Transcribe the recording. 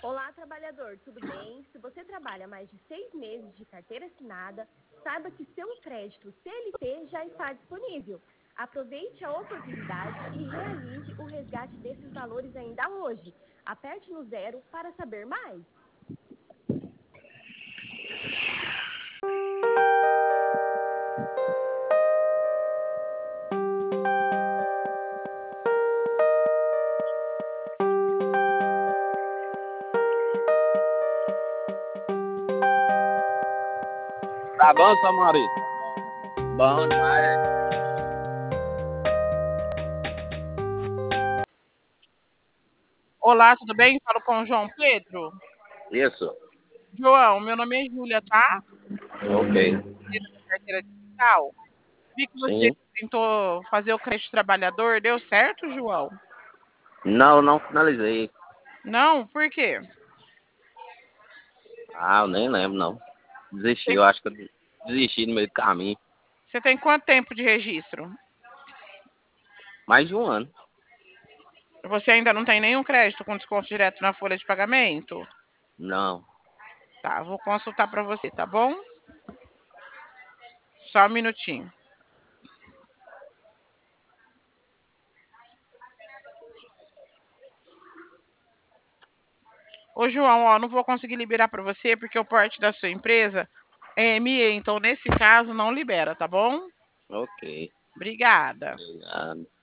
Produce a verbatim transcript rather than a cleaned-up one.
Olá, trabalhador, tudo bem? Se você trabalha mais de seis meses de carteira assinada, saiba que seu crédito C L T já está disponível. Aproveite a oportunidade e realize o resgate desses valores ainda hoje. Aperte no zero para saber mais. Tá bom, seu marido? Bom demais. Olá, tudo bem? Falo com o João Pedro. Isso. João, meu nome é Júlia, tá? Ok. Carteira digital. Vi que você Sim. tentou fazer o crédito trabalhador, deu certo, João? Não, não finalizei. Não? Por quê? Ah, eu nem lembro, não. Desisti, Tem- eu acho que eu desisti no meio do caminho. Você tem quanto tempo de registro? Mais de um ano. Você ainda não tem nenhum crédito com desconto direto na folha de pagamento? Não. Tá, vou consultar para você, tá bom? Só um minutinho. Ô, João, ó, não vou conseguir liberar para você porque o porte da sua empresa é M E, então nesse caso não libera, tá bom? Ok. Obrigada. Obrigado.